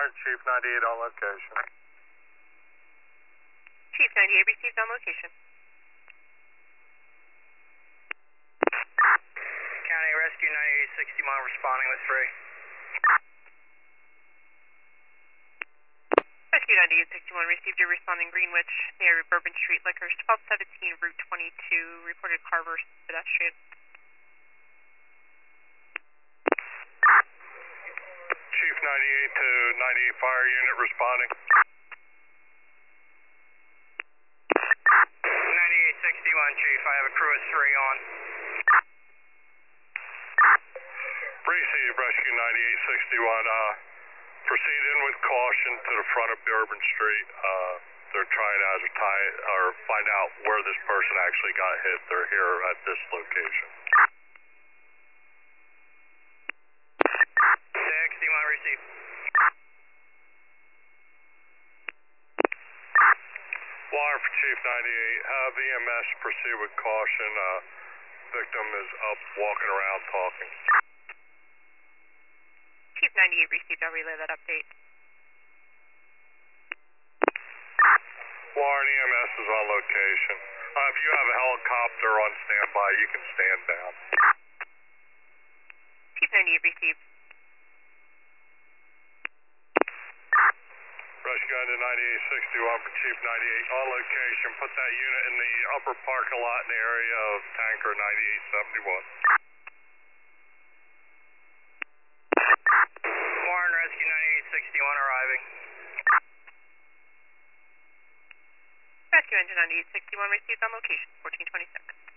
Warren, Chief 98 on location. Chief 98 received on location. County Rescue 9861 responding with 3. Rescue 9861 received a responding Greenwich near Bourbon Street, Liquors, 1217 Route 22, reported car versus pedestrian. Chief 98 to 98 fire unit responding. 9861, Chief. I have a crew of 3 on. Receive Rescue 9861. Proceed in with caution to the front of Bourbon Street. They're trying to ascertain or find out where this person actually got hit. They're here at this location. 61 received. Warren for Chief 98. Have EMS proceed with caution. Victim is up walking around talking. Chief 98 received, I'll relay that update. Warren, EMS is on location. If you have a helicopter on standby, you can stand down. Chief 98 received. Rescue under 9861 for Chief 98 on location. Put that unit in the upper parking lot in the area of tanker 9871. Warren, Rescue 9861 arriving. Rescue engine 9861 received on location, 1426.